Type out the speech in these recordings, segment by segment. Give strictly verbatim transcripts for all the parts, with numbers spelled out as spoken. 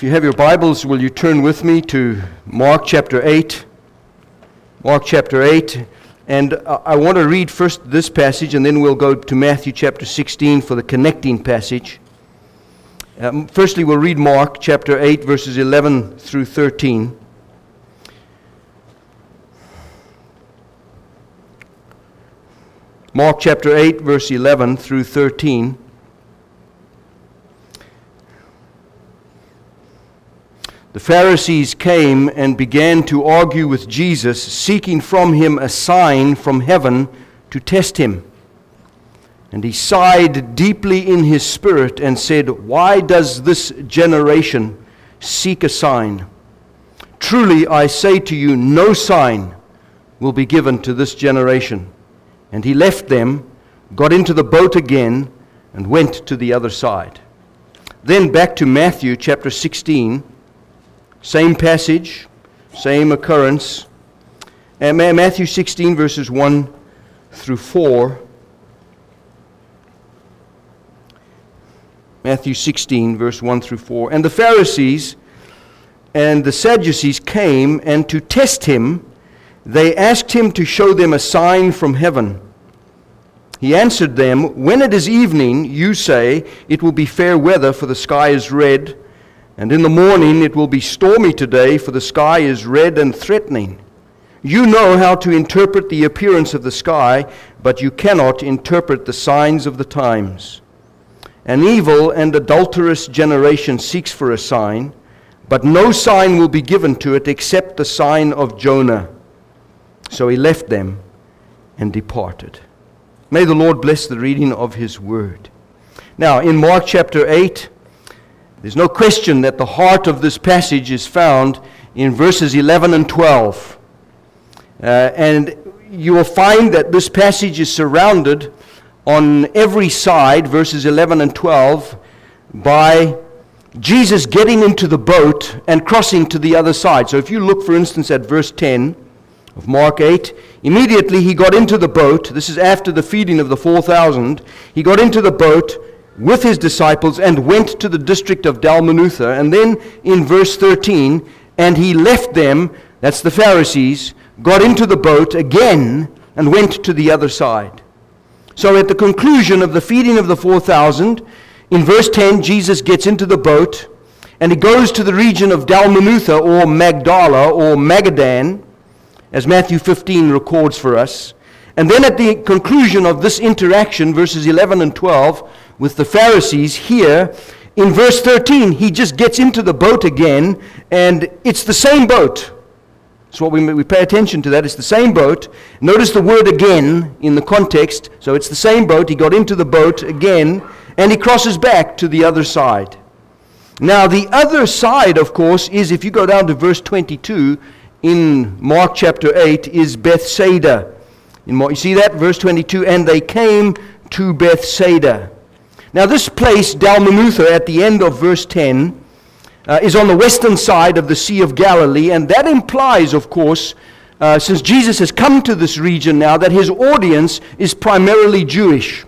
If you have your Bibles, will you turn with me to Mark chapter eight? Mark chapter eight. And I want to read first this passage, and then we'll go to Matthew chapter sixteen for the connecting passage. Um, firstly, we'll read Mark chapter eight, verses eleven through thirteen. Mark chapter eight, verse eleven through thirteen. The Pharisees came and began to argue with Jesus, seeking from him a sign from heaven to test him. And he sighed deeply in his spirit and said, "Why does this generation seek a sign? Truly I say to you, no sign will be given to this generation." And he left them, got into the boat again, and went to the other side. Then back to Matthew chapter sixteen. Same passage, same occurrence. And Matthew sixteen, verses one through four. Matthew sixteen, verse one through four. And the Pharisees and the Sadducees came, and to test him, they asked him to show them a sign from heaven. He answered them, "When it is evening, you say, 'It will be fair weather, for the sky is red.' And in the morning it will be stormy today, for the sky is red and threatening. You know how to interpret the appearance of the sky, but you cannot interpret the signs of the times. An evil and adulterous generation seeks for a sign, but no sign will be given to it except the sign of Jonah." So he left them and departed. May the Lord bless the reading of his word. Now, in Mark chapter eight, there's no question that the heart of this passage is found in verses eleven and twelve. Uh, and you will find that this passage is surrounded on every side, verses eleven and twelve, by Jesus getting into the boat and crossing to the other side. So if you look, for instance, at verse ten of Mark eight, immediately he got into the boat. This is after the feeding of the four thousand. He got into the boat with his disciples and went to the district of Dalmanutha. And then in verse thirteen, and he left them, that's the Pharisees, got into the boat again and went to the other side. So at the conclusion of the feeding of the four thousand, in verse ten, Jesus gets into the boat and he goes to the region of Dalmanutha, or Magdala, or Magadan, as Matthew fifteen records for us. And then at the conclusion of this interaction, verses eleven and twelve, with the Pharisees here, in verse thirteen, he just gets into the boat again, and it's the same boat. So what we, we pay attention to that. It's the same boat. Notice the word "again" in the context. So it's the same boat. He got into the boat again, and he crosses back to the other side. Now, the other side, of course, is, if you go down to verse twenty-two in Mark chapter eight, is Bethsaida. In Mark, you see that? Verse twenty-two, and they came to Bethsaida. Now this place, Dalmanutha, at the end of verse ten, uh, is on the western side of the Sea of Galilee, and that implies, of course, uh, since Jesus has come to this region now, that his audience is primarily Jewish.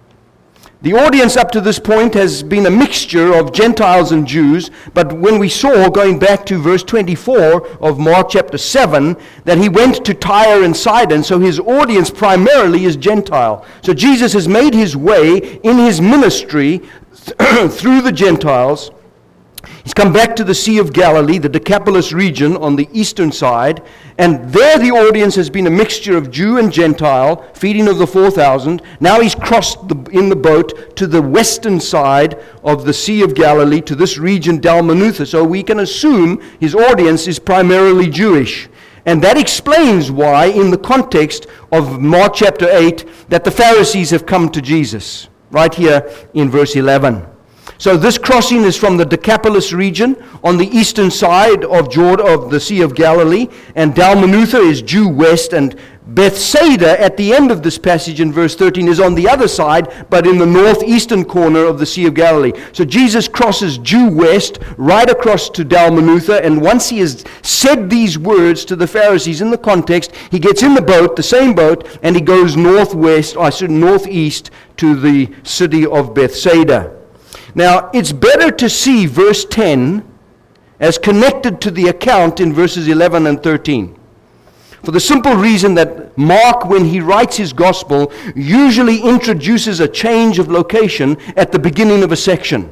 The audience up to this point has been a mixture of Gentiles and Jews, but when we saw, going back to verse twenty-four of Mark chapter seven, that he went to Tyre and Sidon, so his audience primarily is Gentile. So Jesus has made his way in his ministry through the Gentiles. He's come back to the Sea of Galilee, the Decapolis region on the eastern side, and there the audience has been a mixture of Jew and Gentile, feeding of the four thousand. Now he's crossed the, in the boat to the western side of the Sea of Galilee, to this region, Dalmanutha, so we can assume his audience is primarily Jewish. And that explains why, in the context of Mark chapter eight, that the Pharisees have come to Jesus, right here in verse eleven. So this crossing is from the Decapolis region on the eastern side of Jordan, of the Sea of Galilee, and Dalmanutha is due west, and Bethsaida at the end of this passage in verse thirteen is on the other side, but in the northeastern corner of the Sea of Galilee. So Jesus crosses due west right across to Dalmanutha, and once he has said these words to the Pharisees in the context, he gets in the boat, the same boat, and he goes northwest, I said northeast, to the city of Bethsaida. Now, it's better to see verse ten as connected to the account in verses eleven and thirteen. For the simple reason that Mark, when he writes his gospel, usually introduces a change of location at the beginning of a section.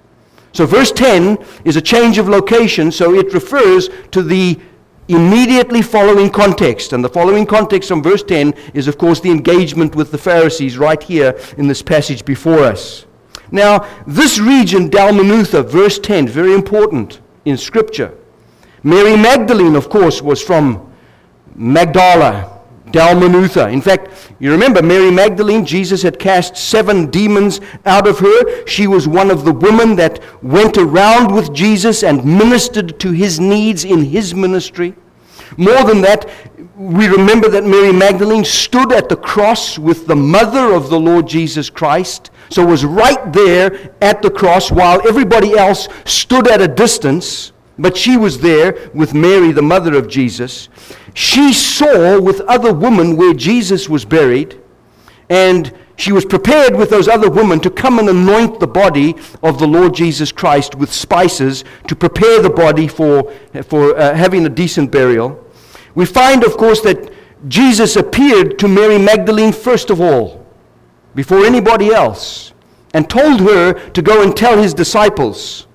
So verse ten is a change of location, so it refers to the immediately following context. And the following context from verse ten is, of course, the engagement with the Pharisees right here in this passage before us. Now, this region, Dalmanutha, verse ten, very important in Scripture. Mary Magdalene, of course, was from Magdala, Dalmanutha. In fact, you remember Mary Magdalene, Jesus had cast seven demons out of her. She was one of the women that went around with Jesus and ministered to his needs in his ministry. More than that, we remember that Mary Magdalene stood at the cross with the mother of the Lord Jesus Christ, so was right there at the cross while everybody else stood at a distance, but she was there with Mary, the mother of Jesus. She saw with other women where Jesus was buried, and she was prepared with those other women to come and anoint the body of the Lord Jesus Christ with spices to prepare the body for, for uh, having a decent burial. We find, of course, that Jesus appeared to Mary Magdalene first of all, before anybody else, and told her to go and tell his disciples.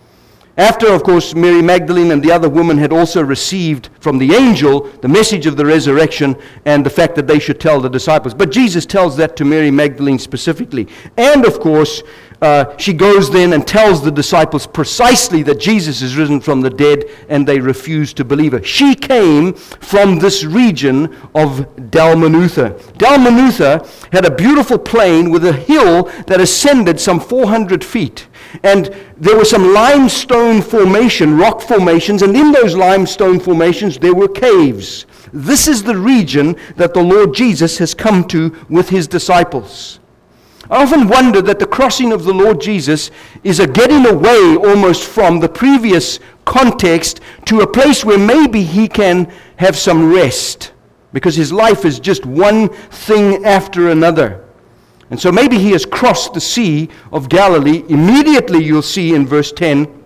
After, of course, Mary Magdalene and the other woman had also received from the angel the message of the resurrection and the fact that they should tell the disciples. But Jesus tells that to Mary Magdalene specifically. And, of course, uh, she goes then and tells the disciples precisely that Jesus is risen from the dead, and they refuse to believe her. She came from this region of Dalmanutha. Dalmanutha had a beautiful plain with a hill that ascended some four hundred feet. And there were some limestone formation, rock formations, and in those limestone formations there were caves. This is the region that the Lord Jesus has come to with his disciples. I often wonder that the crossing of the Lord Jesus is a getting away almost from the previous context to a place where maybe he can have some rest, because his life is just one thing after another. And so maybe he has crossed the Sea of Galilee. Immediately you'll see in verse ten,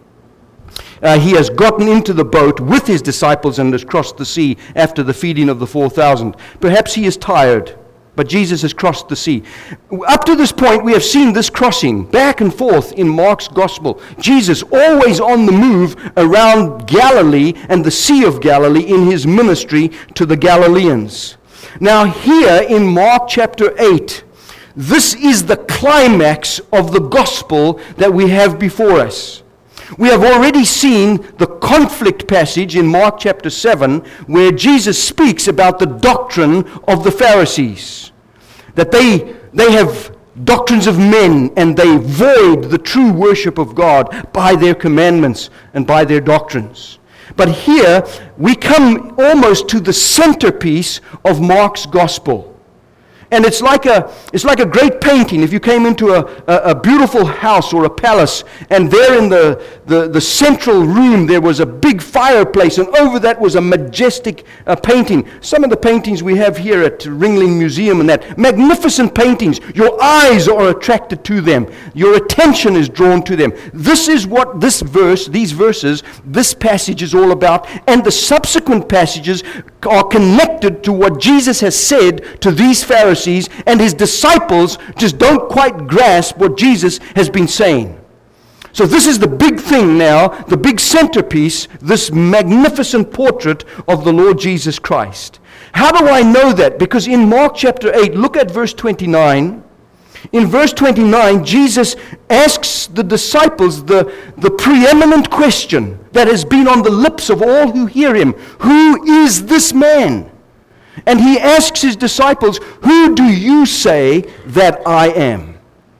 uh, he has gotten into the boat with his disciples and has crossed the sea after the feeding of the four thousand. Perhaps he is tired, but Jesus has crossed the sea. Up to this point, we have seen this crossing back and forth in Mark's gospel. Jesus always on the move around Galilee and the Sea of Galilee in his ministry to the Galileans. Now here in Mark chapter eight, this is the climax of the gospel that we have before us. We have already seen the conflict passage in Mark chapter seven, where Jesus speaks about the doctrine of the Pharisees. That they, they have doctrines of men, and they void the true worship of God by their commandments and by their doctrines. But here we come almost to the centerpiece of Mark's gospel. And it's like a it's like a great painting. If you came into a, a, a beautiful house or a palace, and there in the, the, the central room there was a big fireplace, and over that was a majestic uh, painting. Some of the paintings we have here at Ringling Museum and that, magnificent paintings. Your eyes are attracted to them. Your attention is drawn to them. This is what this verse, these verses, this passage is all about. And the subsequent passages are connected to what Jesus has said to these Pharisees. And his disciples just don't quite grasp what Jesus has been saying. So this is the big thing now, the big centerpiece, this magnificent portrait of the Lord Jesus Christ. How do I know that? Because in Mark chapter eight, look at verse twenty-nine. In verse twenty-nine, Jesus asks the disciples the, the preeminent question that has been on the lips of all who hear him. Who is this man? And he asks his disciples, who do you say that I am?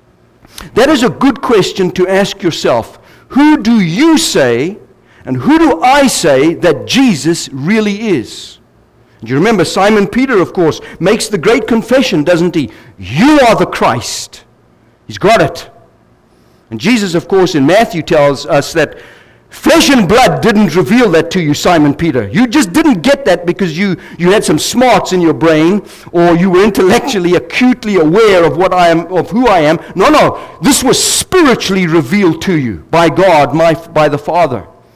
That is a good question to ask yourself. Who do you say, and who do I say that Jesus really is? Do you remember Simon Peter, of course, makes the great confession, doesn't he? You are the Christ. He's got it. And Jesus, of course, in Matthew tells us that flesh and blood didn't reveal that to you, Simon Peter. You just didn't get that because you, you had some smarts in your brain, or you were intellectually acutely aware of what I am, of who I am. No, no. This was spiritually revealed to you by God, my, by the Father.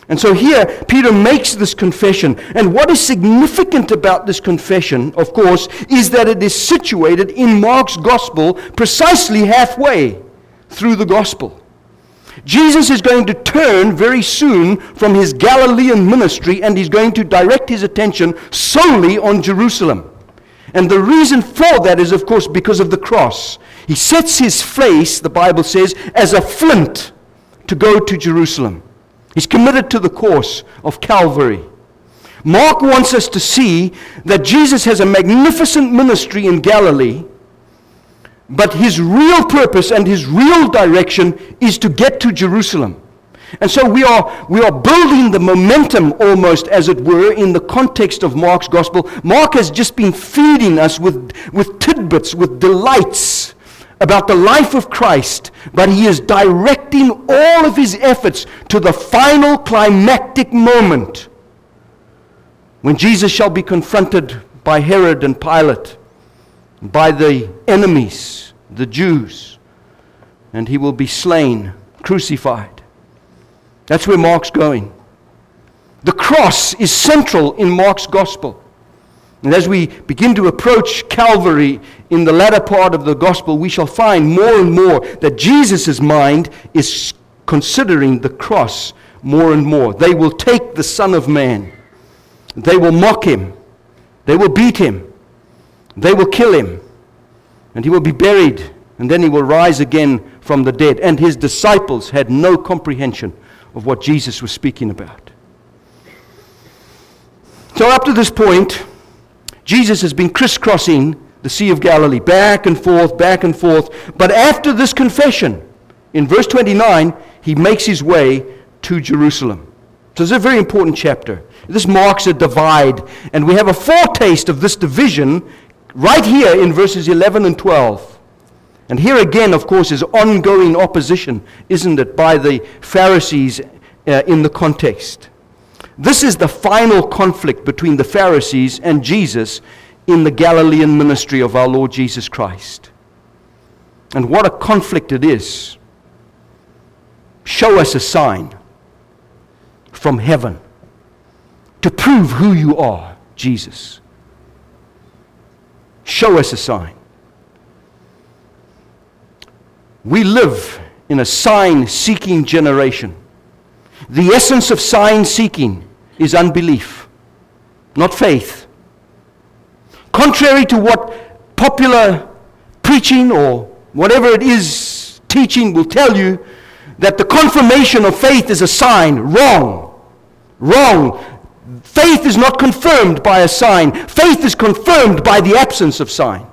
And so here, Peter makes this confession. And what is significant about this confession, of course, is that it is situated in Mark's gospel precisely halfway through the gospel. Jesus is going to turn very soon from his Galilean ministry, and he's going to direct his attention solely on Jerusalem. And the reason for that is, of course, because of the cross. He sets his face, the Bible says, as a flint to go to Jerusalem. He's committed to the course of Calvary. Mark wants us to see that Jesus has a magnificent ministry in Galilee, but his real purpose and his real direction is to get to Jerusalem. And so we are we are building the momentum, almost as it were, in the context of Mark's gospel. Mark has just been feeding us with, with tidbits, with delights about the life of Christ, but he is directing all of his efforts to the final climactic moment when Jesus shall be confronted by Herod and Pilate, by the enemies, the Jews, and he will be slain, crucified. That's where Mark's going. The cross is central in Mark's gospel. And as we begin to approach Calvary in the latter part of the gospel, we shall find more and more that Jesus' mind is considering the cross more and more. They will take the Son of Man. They will mock him. They will beat him. They will kill him. And he will be buried. And then he will rise again from the dead. And his disciples had no comprehension of what Jesus was speaking about. So up to this point, Jesus has been crisscrossing the Sea of Galilee, back and forth, back and forth. But after this confession, in verse twenty-nine, he makes his way to Jerusalem. So it's a very important chapter. This marks a divide, and we have a foretaste of this division right here in verses eleven and twelve. And here again, of course, is ongoing opposition, isn't it, by the Pharisees uh, in the context. This is the final conflict between the Pharisees and Jesus in the Galilean ministry of our Lord Jesus Christ. And what a conflict it is. Show us a sign from heaven to prove who you are, Jesus. Show us a sign. We live in a sign-seeking generation. The essence of sign-seeking is unbelief, not faith. Contrary to what popular preaching or whatever it is teaching will tell you, that the confirmation of faith is a sign. Wrong. Wrong. Faith is not confirmed by a sign. Faith is confirmed by the absence of sign.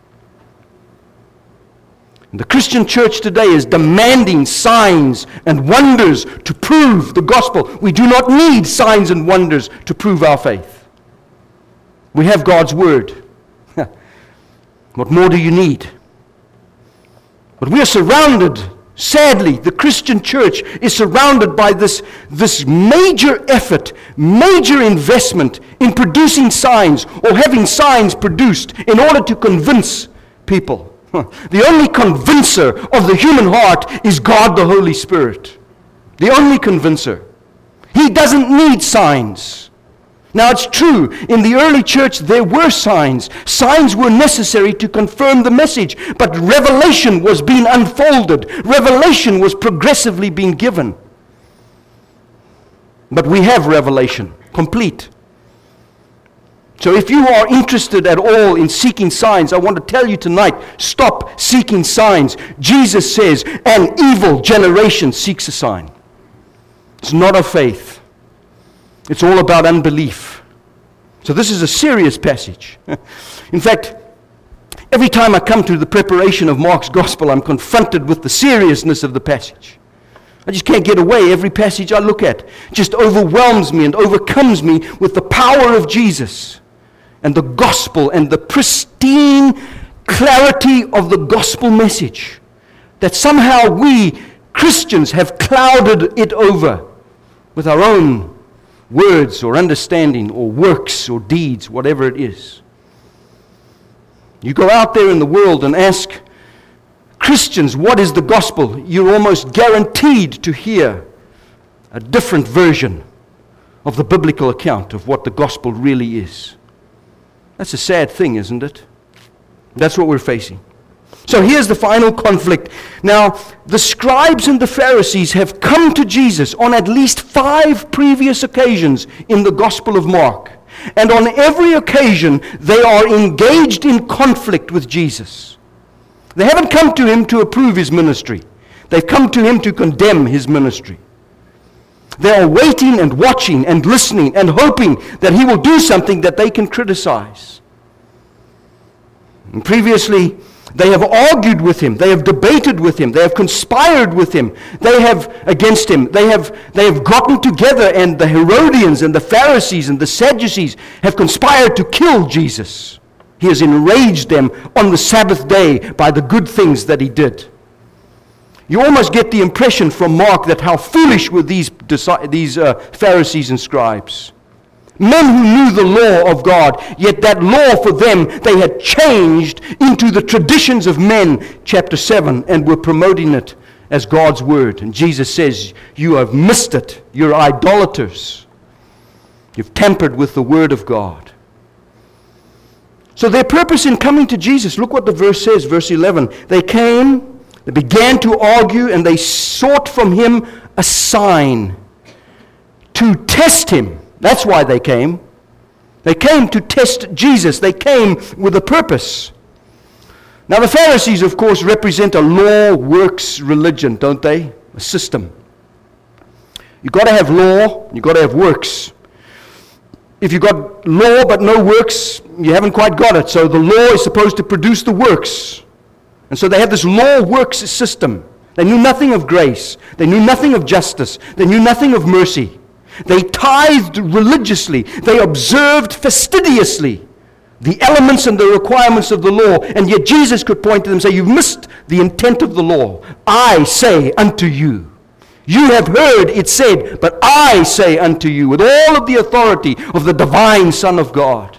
The Christian church today is demanding signs and wonders to prove the gospel. We do not need signs and wonders to prove our faith. We have God's word. What more do you need? But we are surrounded, sadly, the Christian church is surrounded by this, this major effort, major investment in producing signs or having signs produced in order to convince people. The only convincer of the human heart is God the Holy Spirit. The only convincer. He doesn't need signs. Now it's true, in the early church there were signs. Signs were necessary to confirm the message, but revelation was being unfolded. Revelation was progressively being given. But we have revelation, complete. So if you are interested at all in seeking signs, I want to tell you tonight, stop seeking signs. Jesus says, an evil generation seeks a sign. It's not of faith. It's all about unbelief. So this is a serious passage. In fact, every time I come to the preparation of Mark's gospel, I'm confronted with the seriousness of the passage. I just can't get away. Every passage I look at just overwhelms me and overcomes me with the power of Jesus and the gospel and the pristine clarity of the gospel message that somehow we Christians have clouded it over with our own words or understanding or works or deeds, whatever it is. You go out there in the world and ask Christians, what is the gospel? You're almost guaranteed to hear a different version of the biblical account of what the gospel really is. That's a sad thing, isn't it? That's what we're facing. So here's the final conflict. Now, the scribes and the Pharisees have come to Jesus on at least five previous occasions in the Gospel of Mark. And on every occasion, they are engaged in conflict with Jesus. They haven't come to him to approve his ministry. They've come to him to condemn his ministry. They are waiting and watching and listening and hoping that he will do something that they can criticize. And previously, they have argued with him. They have debated with him. They have conspired with him. They have against him. They have, they have gotten together, and the Herodians and the Pharisees and the Sadducees have conspired to kill Jesus. He has enraged them on the Sabbath day by the good things that he did. You almost get the impression from Mark that how foolish were these, these uh, Pharisees and scribes. Men who knew the law of God, yet that law for them they had changed into the traditions of men, chapter seven, and were promoting it as God's word. And Jesus says, you have missed it. You're idolaters. You've tampered with the word of God. So their purpose in coming to Jesus, look what the verse says, verse eleven. They came, they began to argue, and they sought from him a sign to test him. That's why they came. They came to test Jesus. They came with a purpose. Now the Pharisees, of course, represent a law-works religion, don't they? A system. You've got to have law, you've got to have works. If you've got law but no works, you haven't quite got it. So the law is supposed to produce the works. And so they have this law-works system. They knew nothing of grace. They knew nothing of justice. They knew nothing of mercy. They tithed religiously. They observed fastidiously the elements and the requirements of the law. And yet Jesus could point to them and say, you've missed the intent of the law. I say unto you. You have heard it said, but I say unto you, with all of the authority of the divine Son of God.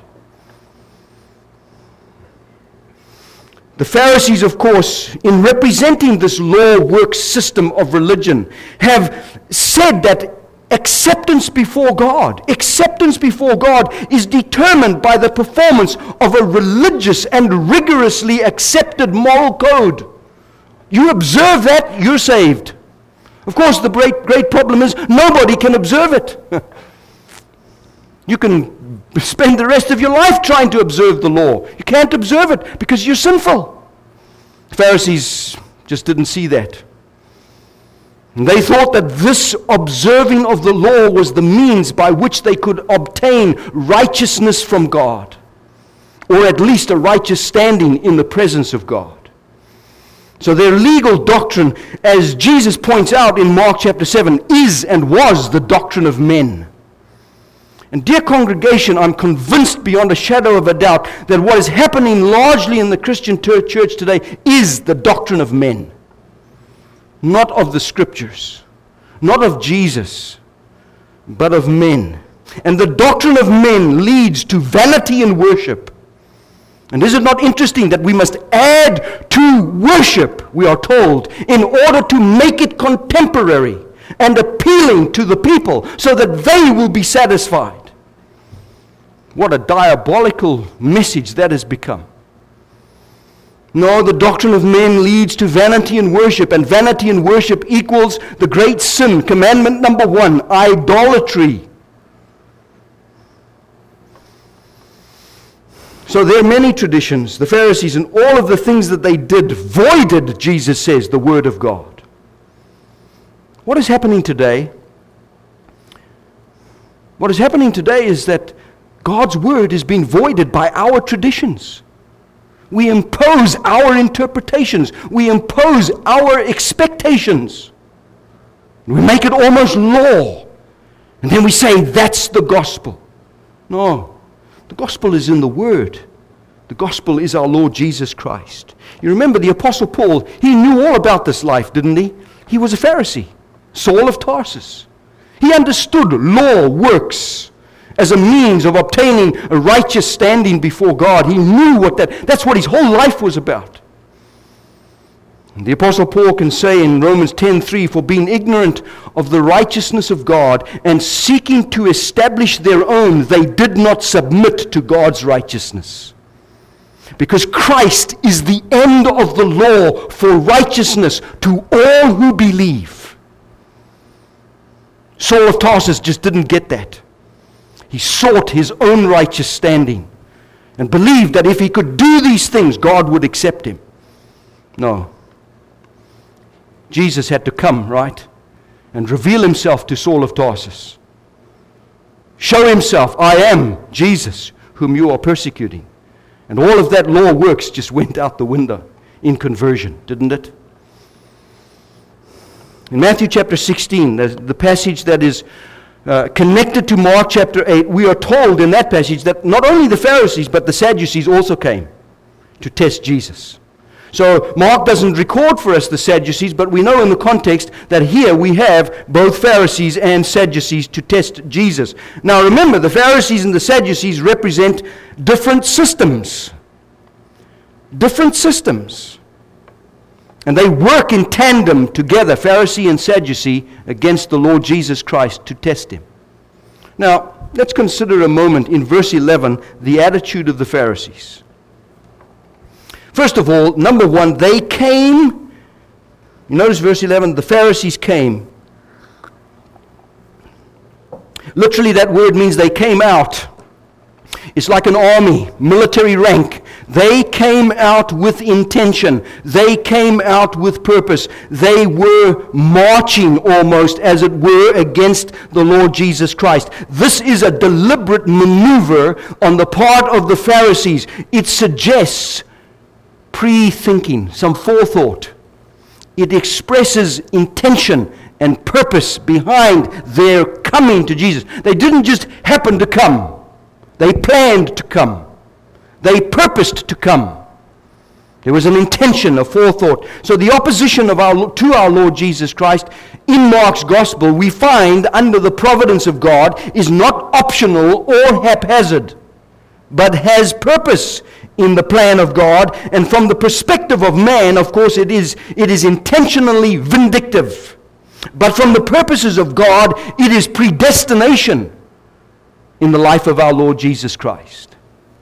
The Pharisees, of course, in representing this law-works system of religion, have said that acceptance before God, acceptance before God is determined by the performance of a religious and rigorously accepted moral code. You observe that, you're saved. Of course, the great, great problem is nobody can observe it. You can spend the rest of your life trying to observe the law. You can't observe it because you're sinful. The Pharisees just didn't see that. And they thought that this observing of the law was the means by which they could obtain righteousness from God, or at least a righteous standing in the presence of God. So their legal doctrine, as Jesus points out in Mark chapter seven, is and was the doctrine of men. And dear congregation, I'm convinced beyond a shadow of a doubt that what is happening largely in the Christian church today is the doctrine of men. Not of the Scriptures, not of Jesus, but of men. And the doctrine of men leads to vanity in worship. And is it not interesting that we must add to worship, we are told, in order to make it contemporary and appealing to the people so that they will be satisfied? What a diabolical message that has become. No, the doctrine of men leads to vanity in worship, and vanity in worship equals the great sin, commandment number one, idolatry. So there are many traditions. The Pharisees and all of the things that they did voided, Jesus says, the Word of God. What is happening today? What is happening today is that God's Word is being voided by our traditions. We impose our interpretations. We impose our expectations. We make it almost law. And then we say, that's the gospel. No. The gospel is in the Word. The gospel is our Lord Jesus Christ. You remember the Apostle Paul, he knew all about this life, didn't he? He was a Pharisee, Saul of Tarsus. He understood law works as a means of obtaining a righteous standing before God. He knew what that, that's what his whole life was about. The Apostle Paul can say in Romans ten three, for being ignorant of the righteousness of God and seeking to establish their own, they did not submit to God's righteousness. Because Christ is the end of the law for righteousness to all who believe. Saul of Tarsus just didn't get that. He sought his own righteous standing and believed that if he could do these things, God would accept him. No. Jesus had to come, right, and reveal himself to Saul of Tarsus. Show himself, I am Jesus, whom you are persecuting. And all of that law works just went out the window in conversion, didn't it? In Matthew chapter sixteen, the passage that is uh, connected to Mark chapter eight, we are told in that passage that not only the Pharisees, but the Sadducees also came to test Jesus. So Mark doesn't record for us the Sadducees, but we know in the context that here we have both Pharisees and Sadducees to test Jesus. Now remember, the Pharisees and the Sadducees represent different systems. Different systems. And they work in tandem together, Pharisee and Sadducee, against the Lord Jesus Christ to test him. Now, let's consider a moment in verse eleven the attitude of the Pharisees. First of all, number one, they came. You notice verse eleven, the Pharisees came. Literally, that word means they came out. It's like an army, military rank. They came out with intention. They came out with purpose. They were marching almost, as it were, against the Lord Jesus Christ. This is a deliberate maneuver on the part of the Pharisees. It suggests pre-thinking, some forethought. It expresses intention and purpose behind their coming to Jesus. They didn't just happen to come. They planned to come. They purposed to come. There was an intention, a forethought. So the opposition of our, to our Lord Jesus Christ in Mark's gospel, we find under the providence of God, is not optional or haphazard, but has purpose in the plan of God. And from the perspective of man, of course, it is, it is intentionally vindictive. But from the purposes of God, it is predestination in the life of our Lord Jesus Christ.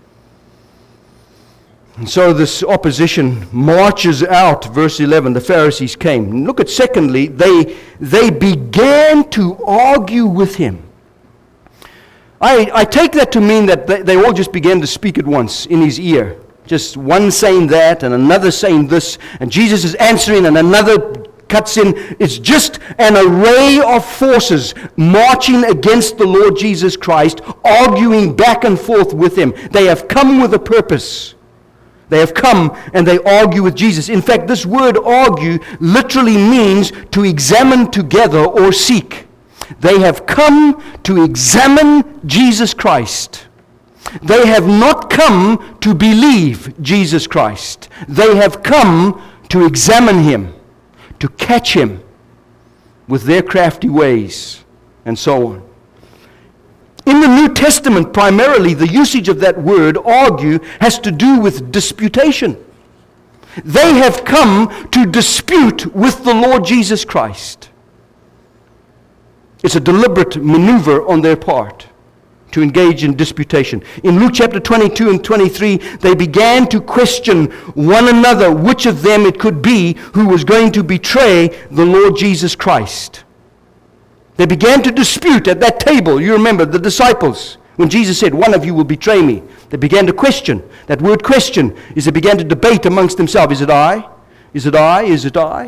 And so this opposition marches out, verse eleven, the Pharisees came. Look at secondly, they, they began to argue with him. I, I take that to mean that they, they all just began to speak at once in his ear. Just one saying that and another saying this, and Jesus is answering and another cuts in. It's just an array of forces marching against the Lord Jesus Christ, arguing back and forth with him. They have come with a purpose. They have come and they argue with Jesus. In fact, this word argue literally means to examine together or seek. They have come to examine Jesus Christ. They have not come to believe Jesus Christ. They have come to examine him, to catch him with their crafty ways, and so on. In the New Testament, primarily, the usage of that word, argue, has to do with disputation. They have come to dispute with the Lord Jesus Christ. It's a deliberate maneuver on their part to engage in disputation. In Luke chapter twenty-two and twenty-three, they began to question one another which of them it could be who was going to betray the Lord Jesus Christ. They began to dispute at that table. You remember the disciples, when Jesus said, one of you will betray me. They began to question. That word question is they began to debate amongst themselves. Is it I? Is it I? Is it I?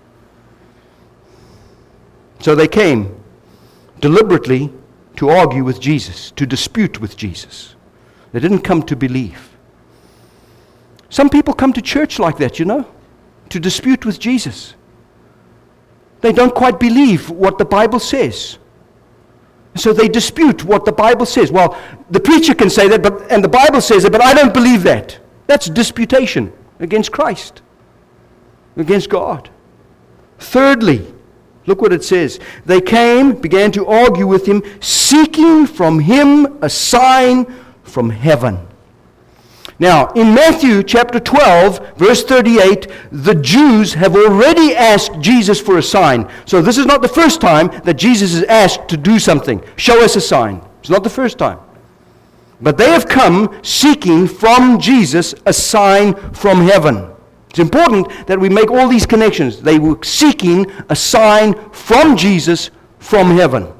So they came deliberately to argue with Jesus, to dispute with Jesus. They didn't come to believe. Some people come to church like that, you know, to dispute with Jesus. They don't quite believe what the Bible says. So they dispute what the Bible says. Well, the preacher can say that, but and the Bible says it, but I don't believe that. That's disputation against Christ, against God. Thirdly, look what it says. They came, began to argue with him, seeking from him a sign from heaven. Now, in Matthew chapter twelve, verse thirty-eight, the Jews have already asked Jesus for a sign. So this is not the first time that Jesus is asked to do something. Show us a sign. It's not the first time. But they have come seeking from Jesus a sign from heaven. It's important that we make all these connections. They were seeking a sign from Jesus from heaven.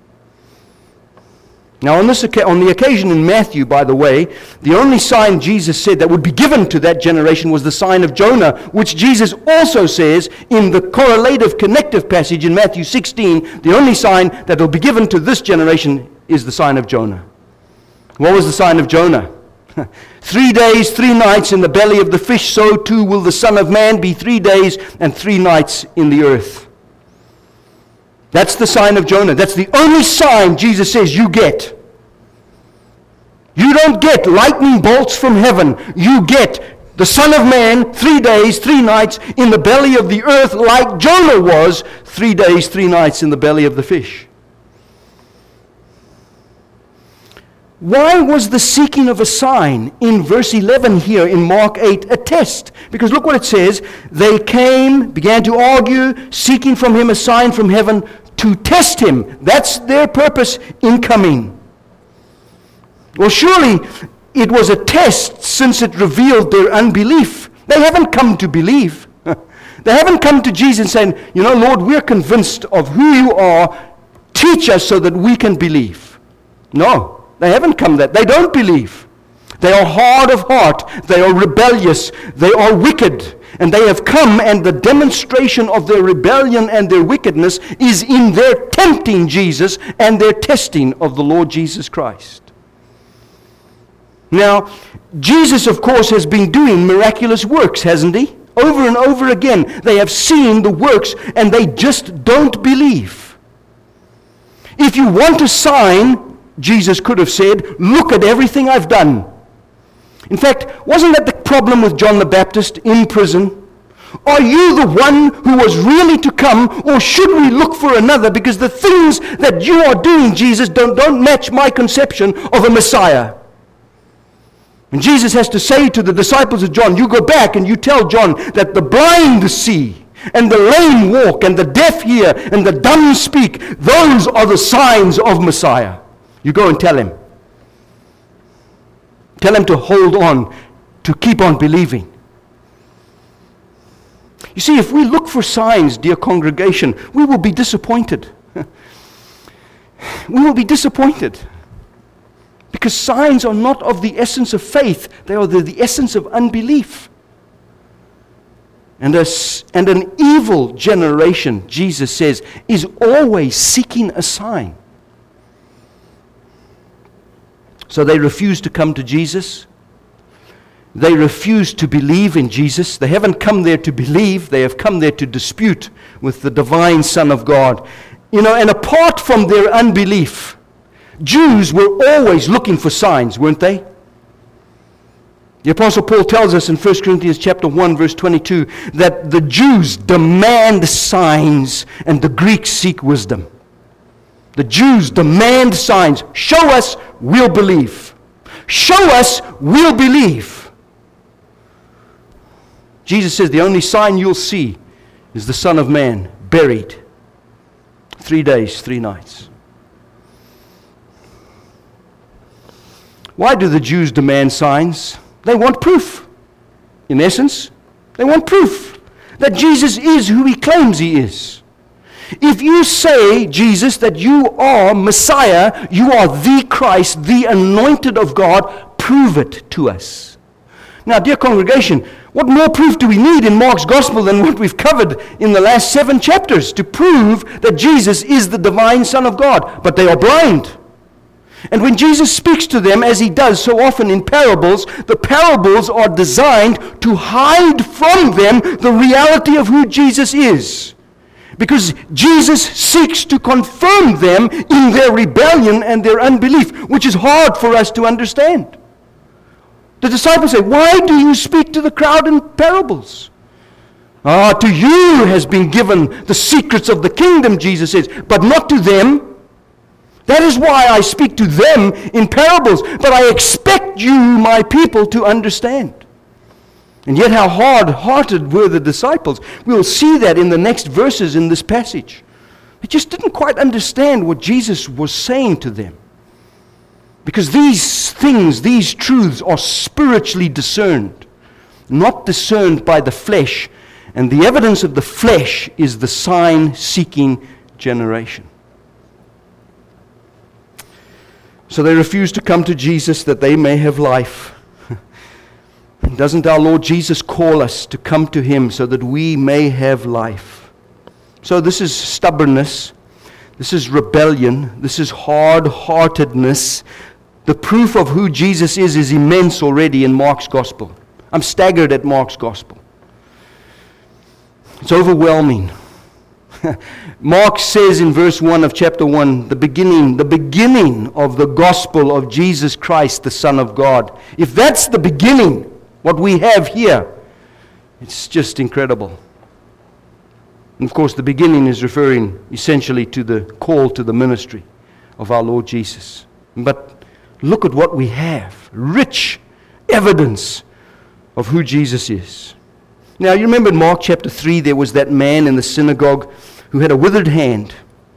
Now, on this on the occasion in Matthew, by the way, the only sign Jesus said that would be given to that generation was the sign of Jonah, which Jesus also says in the correlative connective passage in Matthew sixteen, the only sign that will be given to this generation is the sign of Jonah. What was the sign of Jonah? Three days, three nights in the belly of the fish, so too will the Son of Man be three days and three nights in the earth. That's the sign of Jonah. That's the only sign Jesus says you get. You don't get lightning bolts from heaven. You get the Son of Man, three days, three nights in the belly of the earth, like Jonah was, three days, three nights in the belly of the fish. Why was the seeking of a sign in verse eleven here in Mark eight a test? Because look what it says. They came, began to argue, seeking from him a sign from heaven to test him. That's their purpose in coming. Well, surely it was a test since it revealed their unbelief. They haven't come to believe. They haven't come to Jesus saying, you know, Lord, we're convinced of who you are. Teach us so that we can believe. No. They haven't come that. They don't believe. They are hard of heart. They are rebellious. They are wicked. And they have come, and the demonstration of their rebellion and their wickedness is in their tempting Jesus and their testing of the Lord Jesus Christ. Now, Jesus, of course, has been doing miraculous works, hasn't he? Over and over again. They have seen the works, and they just don't believe. If you want a sign, Jesus could have said, look at everything I've done. In fact, wasn't that the problem with John the Baptist in prison? Are you the one who was really to come, or should we look for another? Because the things that you are doing, Jesus, don't, don't match my conception of a Messiah. And Jesus has to say to the disciples of John, you go back and you tell John that the blind see, and the lame walk, and the deaf hear, and the dumb speak. Those are the signs of Messiah. You go and tell him. Tell him to hold on, to keep on believing. You see, if we look for signs, dear congregation, we will be disappointed. We will be disappointed. Because signs are not of the essence of faith. They are the, the essence of unbelief. And, a, and an evil generation, Jesus says, is always seeking a sign. So they refuse to come to Jesus. They refuse to believe in Jesus. They haven't come there to believe. They have come there to dispute with the divine Son of God. You know, and apart from their unbelief, Jews were always looking for signs, weren't they? The Apostle Paul tells us in First Corinthians chapter one, verse twenty-two, that the Jews demand signs and the Greeks seek wisdom. The Jews demand signs. Show us, we'll believe. Show us, we'll believe. Jesus says the only sign you'll see is the Son of Man buried. Three days, three nights. Why do the Jews demand signs? They want proof. In essence, they want proof that Jesus is who he claims he is. If you say, Jesus, that you are Messiah, you are the Christ, the anointed of God, prove it to us. Now, dear congregation, what more proof do we need in Mark's gospel than what we've covered in the last seven chapters to prove that Jesus is the divine Son of God? But they are blind. And when Jesus speaks to them, as he does so often in parables, the parables are designed to hide from them the reality of who Jesus is. Because Jesus seeks to confirm them in their rebellion and their unbelief, which is hard for us to understand. The disciples say, why do you speak to the crowd in parables? Ah, to you has been given the secrets of the kingdom, Jesus says, but not to them. That is why I speak to them in parables, but I expect you, my people, to understand. And yet how hard-hearted were the disciples. We will see that in the next verses in this passage. They just didn't quite understand what Jesus was saying to them. Because these things, these truths are spiritually discerned, not discerned by the flesh. And the evidence of the flesh is the sign-seeking generation. So they refuse to come to Jesus that they may have life. Doesn't our Lord Jesus call us to come to Him so that we may have life? So this is stubbornness. This is rebellion. This is hard-heartedness. The proof of who Jesus is is immense already in Mark's gospel. I'm staggered at Mark's gospel. It's overwhelming. Mark says in verse one of chapter one, the beginning, the beginning of the gospel of Jesus Christ, the Son of God. If that's the beginning, what we have here, it's just incredible. And of course, the beginning is referring essentially to the call to the ministry of our Lord Jesus. But look at what we have. Rich evidence of who Jesus is. Now, you remember in Mark chapter three, there was that man in the synagogue who had a withered hand.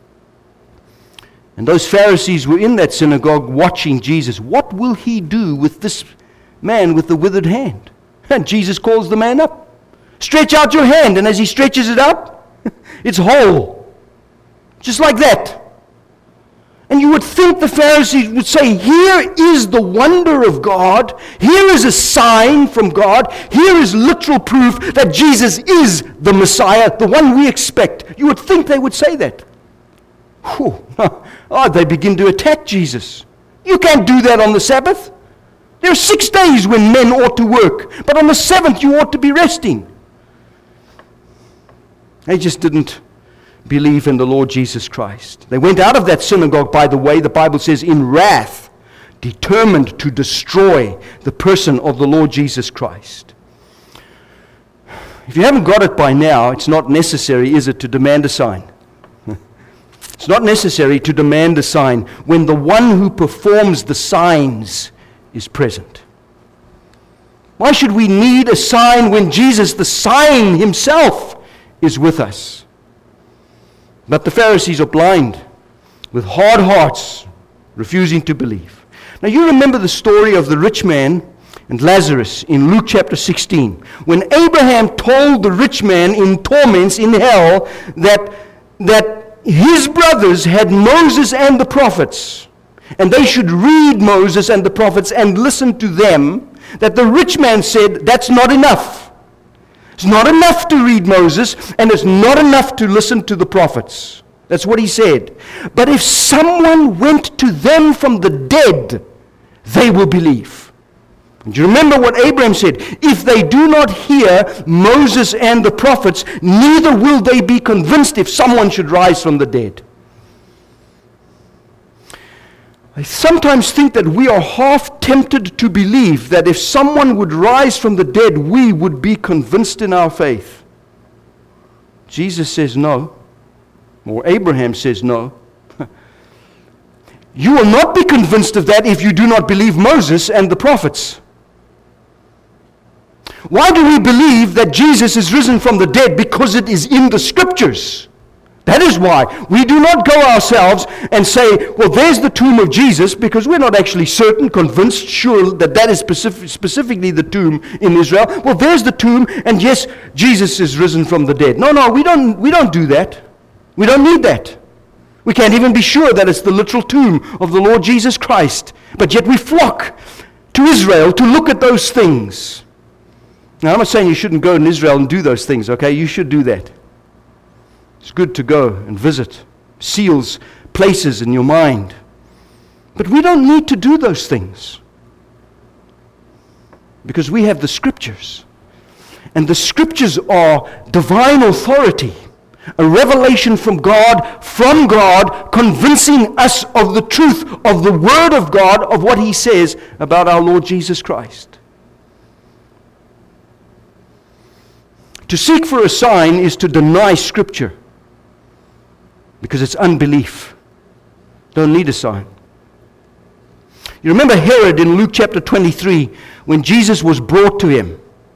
And those Pharisees were in that synagogue watching Jesus. What will he do with this man with the withered hand? And Jesus calls the man up. Stretch out your hand. And as he stretches it up, it's whole. Just like that. And you would think the Pharisees would say, here is the wonder of God. Here is a sign from God. Here is literal proof that Jesus is the Messiah, the one we expect. You would think they would say that. Whew. Oh, they begin to attack Jesus. You can't do that on the Sabbath. There are six days when men ought to work, but on the seventh you ought to be resting. They just didn't believe in the Lord Jesus Christ. They went out of that synagogue, by the way, the Bible says, in wrath, determined to destroy the person of the Lord Jesus Christ. If you haven't got it by now, it's not necessary, is it, to demand a sign? It's not necessary to demand a sign when the one who performs the signs is present. Why should we need a sign when Jesus, the sign himself, is with us? But the Pharisees are blind, with hard hearts, refusing to believe. Now you remember the story of the rich man and Lazarus in Luke chapter sixteen. When Abraham told the rich man in torments in hell that, that his brothers had Moses and the prophets, and they should read Moses and the prophets and listen to them, that the rich man said, that's not enough. It's not enough to read Moses, and it's not enough to listen to the prophets. That's what he said. But if someone went to them from the dead, they will believe. And you remember what Abraham said? If they do not hear Moses and the prophets, neither will they be convinced if someone should rise from the dead. I sometimes think that we are half tempted to believe that if someone would rise from the dead, we would be convinced in our faith. Jesus says no, or Abraham says no. You will not be convinced of that if you do not believe Moses and the prophets. Why do we believe that Jesus is risen from the dead? Because it is in the Scriptures. That is why we do not go ourselves and say, well, there's the tomb of Jesus, because we're not actually certain, convinced, sure that that is specific, specifically the tomb in Israel. Well, there's the tomb, and yes, Jesus is risen from the dead. No, no, we don't, we don't do that. We don't need that. We can't even be sure that it's the literal tomb of the Lord Jesus Christ. But yet we flock to Israel to look at those things. Now, I'm not saying you shouldn't go in Israel and do those things, okay? You should do that. It's good to go and visit, seals places in your mind. But we don't need to do those things, because we have the Scriptures. And the Scriptures are divine authority, a revelation from God, from God, convincing us of the truth of the Word of God, of what He says about our Lord Jesus Christ. To seek for a sign is to deny Scripture, because it's unbelief. Don't need a sign. You remember Herod in Luke chapter twenty-three, when Jesus was brought to him.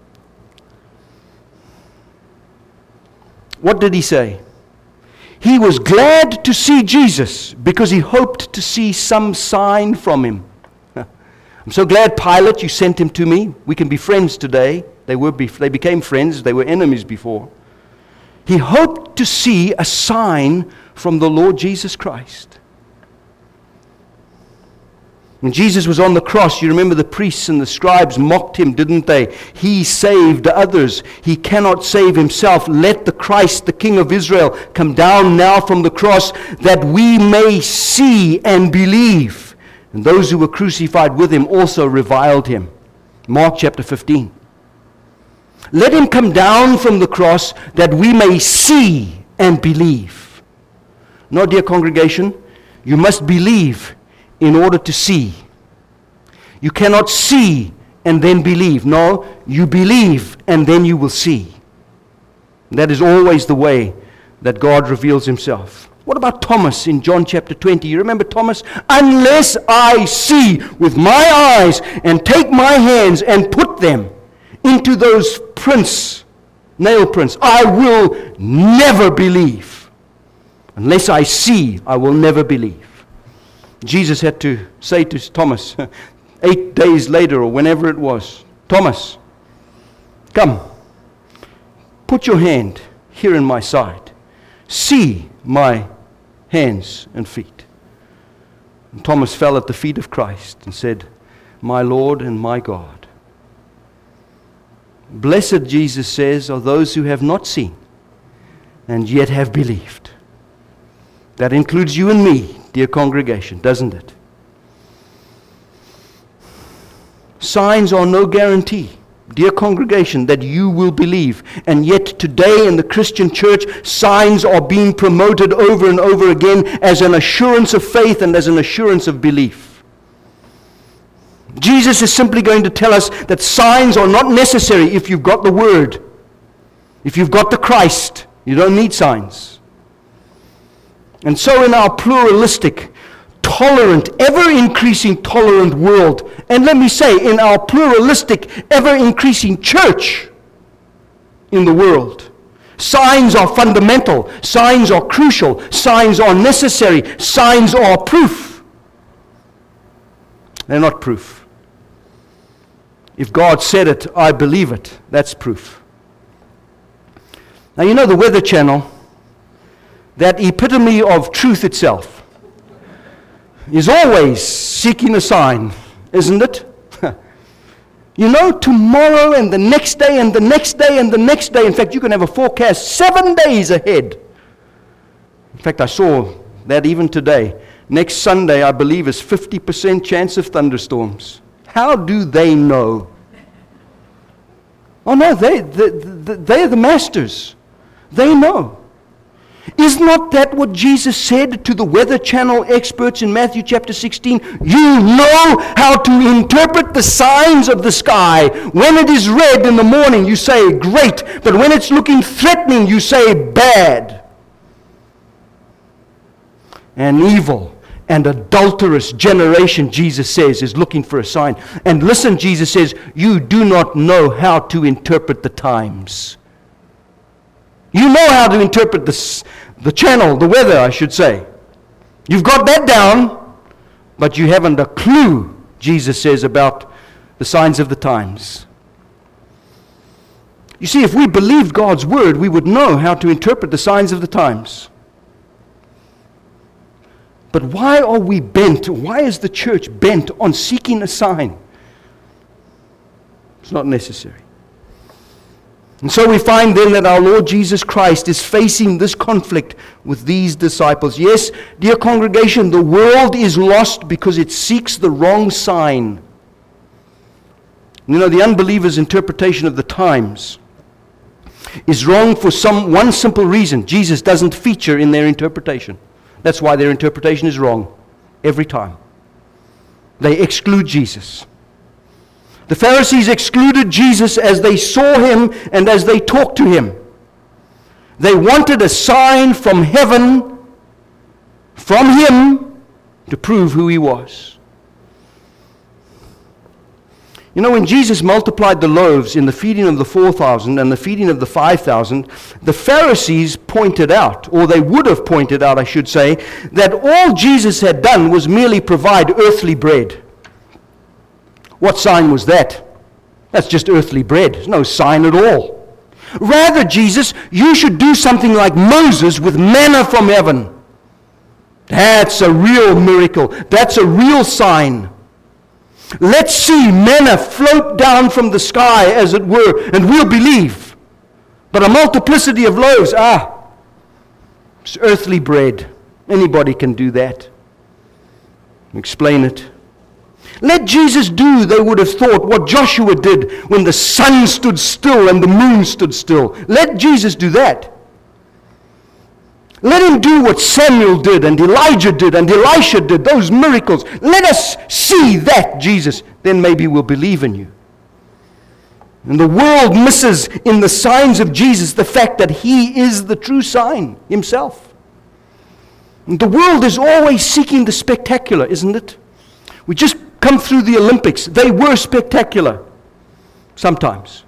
What did he say? He was glad to see Jesus because he hoped to see some sign from him. I'm so glad, Pilate, you sent him to me. We can be friends today. They were be- they became friends. They were enemies before. He hoped to see a sign from the Lord Jesus Christ. When Jesus was on the cross, you remember the priests and the scribes mocked him, didn't they? He saved others. He cannot save himself. Let the Christ, the King of Israel, come down now from the cross that we may see and believe. And those who were crucified with him also reviled him. Mark chapter fifteen. Let him come down from the cross that we may see and believe. No, dear congregation, you must believe in order to see. You cannot see and then believe. No, you believe and then you will see. That is always the way that God reveals himself. What about Thomas in John chapter twenty? You remember Thomas? Unless I see with my eyes and take my hands and put them into those prints, nail prints, I will never believe. Unless I see, I will never believe. Jesus had to say to Thomas, eight days later or whenever it was, Thomas, come, put your hand here in my side. See my hands and feet. And Thomas fell at the feet of Christ and said, my Lord and my God. Blessed, Jesus says, are those who have not seen and yet have believed. That includes you and me, dear congregation, doesn't it? Signs are no guarantee, dear congregation, that you will believe. And yet today in the Christian church, signs are being promoted over and over again as an assurance of faith and as an assurance of belief. Jesus is simply going to tell us that signs are not necessary if you've got the Word. If you've got the Christ, you don't need signs. And so in our pluralistic, tolerant, ever-increasing tolerant world, and let me say, in our pluralistic, ever-increasing church in the world, signs are fundamental, signs are crucial, signs are necessary, signs are proof. They're not proof. If God said it, I believe it. That's proof. Now you know the Weather Channel, that epitome of truth itself, is always seeking a sign, isn't it? You know, tomorrow and the next day and the next day and the next day, in fact, you can have a forecast seven days ahead. In fact, I saw that even today. Next Sunday, I believe, is fifty percent chance of thunderstorms. How do they know? Oh no, they, they, they're the masters. They know. Is not that what Jesus said to the Weather Channel experts in Matthew chapter sixteen? You know how to interpret the signs of the sky. When it is red in the morning, you say, great. But when it's looking threatening, you say, bad. An evil and adulterous generation, Jesus says, is looking for a sign. And listen, Jesus says, you do not know how to interpret the times. You know how to interpret the, the channel, the weather, I should say. You've got that down, but you haven't a clue, Jesus says, about the signs of the times. You see, if we believed God's word, we would know how to interpret the signs of the times. But why are we bent? Why is the church bent on seeking a sign? It's not necessary. And so we find then that our Lord Jesus Christ is facing this conflict with these disciples. Yes, dear congregation, the world is lost because it seeks the wrong sign. You know, the unbeliever's interpretation of the times is wrong for some one simple reason. Jesus doesn't feature in their interpretation. That's why their interpretation is wrong every time. They exclude Jesus. The Pharisees excluded Jesus as they saw him and as they talked to him. They wanted a sign from heaven, from him, to prove who he was. You know, when Jesus multiplied the loaves in the feeding of the four thousand and the feeding of the five thousand, the Pharisees pointed out, or they would have pointed out, I should say, that all Jesus had done was merely provide earthly bread. What sign was that? That's just earthly bread. There's no sign at all. Rather, Jesus, you should do something like Moses with manna from heaven. That's a real miracle. That's a real sign. Let's see manna float down from the sky, as it were, and we'll believe. But a multiplicity of loaves, ah, it's earthly bread. Anybody can do that. Explain it. Let Jesus do, they would have thought, what Joshua did when the sun stood still and the moon stood still. Let Jesus do that. Let him do what Samuel did and Elijah did and Elisha did, those miracles. Let us see that, Jesus. Then maybe we'll believe in you. And the world misses in the signs of Jesus the fact that he is the true sign himself. And the world is always seeking the spectacular, isn't it? We just come through the Olympics. They were spectacular. Sometimes.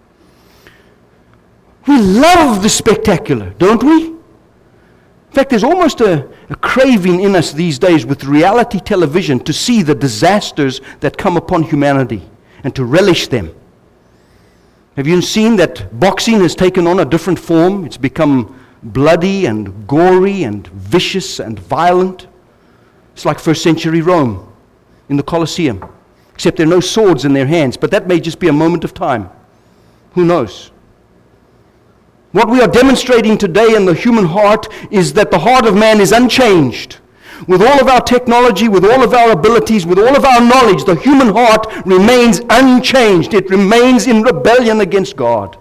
We love the spectacular, don't we? In fact, there's almost a, a craving in us these days with reality television to see the disasters that come upon humanity and to relish them. Have you seen that boxing has taken on a different form? It's become bloody and gory and vicious and violent. It's like first century Rome in the Colosseum, except there are no swords in their hands, but that may just be a moment of time. Who knows? What we are demonstrating today in the human heart is that the heart of man is unchanged. With all of our technology, with all of our abilities, with all of our knowledge, the human heart remains unchanged. It remains in rebellion against God.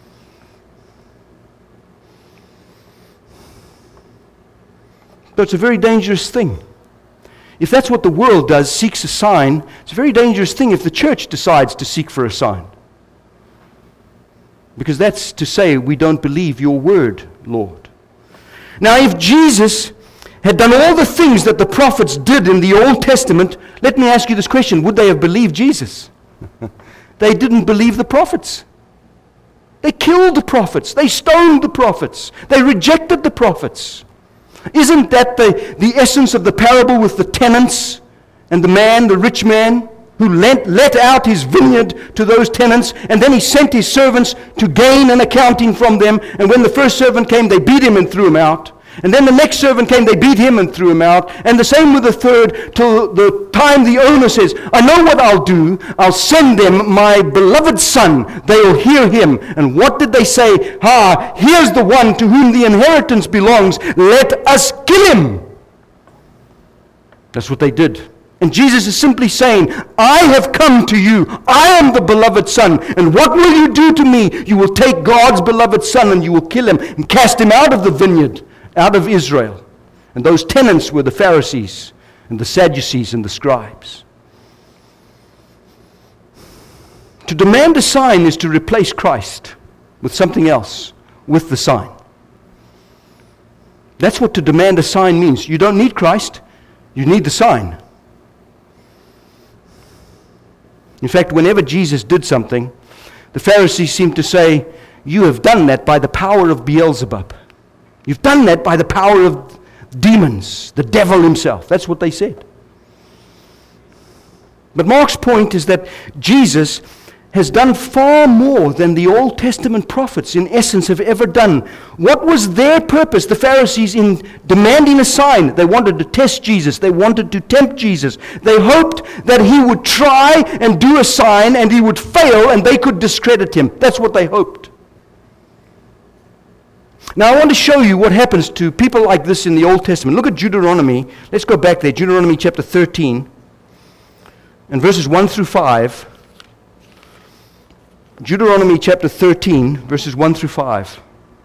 So it's a very dangerous thing. If that's what the world does, seeks a sign, it's a very dangerous thing if the church decides to seek for a sign. Because that's to say, we don't believe your word, Lord. Now, if Jesus had done all the things that the prophets did in the Old Testament, let me ask you this question. Would they have believed Jesus? They didn't believe the prophets. They killed the prophets. They stoned the prophets. They rejected the prophets. Isn't that the, the essence of the parable with the tenants and the man, the rich man, who let, let out his vineyard to those tenants, and then he sent his servants to gain an accounting from them, and when the first servant came, they beat him and threw him out. And then the next servant came, they beat him and threw him out. And the same with the third, till the time the owner says, I know what I'll do. I'll send them my beloved son. They'll hear him. And what did they say? Ah, here's the one to whom the inheritance belongs. Let us kill him. That's what they did. And Jesus is simply saying, I have come to you. I am the beloved son. And what will you do to me? You will take God's beloved son and you will kill him and cast him out of the vineyard, out of Israel. And those tenants were the Pharisees and the Sadducees and the scribes. To demand a sign is to replace Christ with something else, with the sign. That's what to demand a sign means. You don't need Christ, you need the sign. In fact, whenever Jesus did something, the Pharisees seemed to say, you have done that by the power of Beelzebub. You've done that by the power of demons, the devil himself. That's what they said. But Mark's point is that Jesus has done far more than the Old Testament prophets in essence have ever done. What was their purpose, the Pharisees, in demanding a sign? They wanted to test Jesus. They wanted to tempt Jesus. They hoped that he would try and do a sign and he would fail and they could discredit him. That's what they hoped. Now I want to show you what happens to people like this in the Old Testament. Look at Deuteronomy. Let's go back there. Deuteronomy chapter thirteen and verses one through five. Deuteronomy chapter thirteen, verses one through five.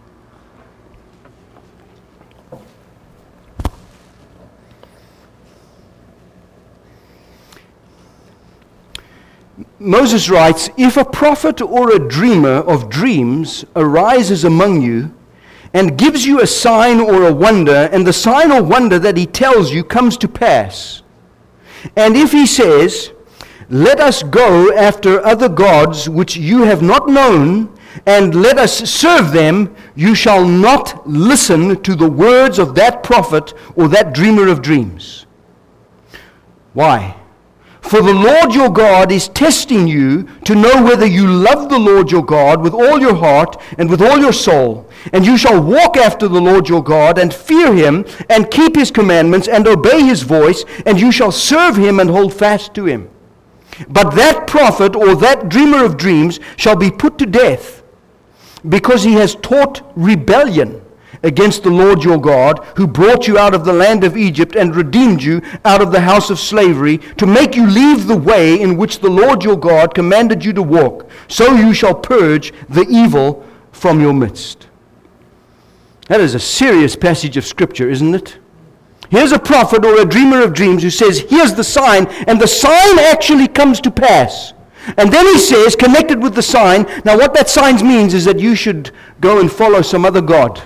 Moses writes, if a prophet or a dreamer of dreams arises among you, and gives you a sign or a wonder, and the sign or wonder that he tells you comes to pass, and if he says, let us go after other gods which you have not known, and let us serve them, you shall not listen to the words of that prophet or that dreamer of dreams. Why? For the Lord your God is testing you to know whether you love the Lord your God with all your heart and with all your soul. And you shall walk after the Lord your God and fear him and keep his commandments and obey his voice, and you shall serve him and hold fast to him. But that prophet or that dreamer of dreams shall be put to death, because he has taught rebellion against the Lord your God, who brought you out of the land of Egypt and redeemed you out of the house of slavery, to make you leave the way in which the Lord your God commanded you to walk. So you shall purge the evil from your midst. That is a serious passage of Scripture, isn't it? Here's a prophet or a dreamer of dreams who says, here's the sign, and the sign actually comes to pass. And then he says, connected with the sign, now what that sign means is that you should go and follow some other god.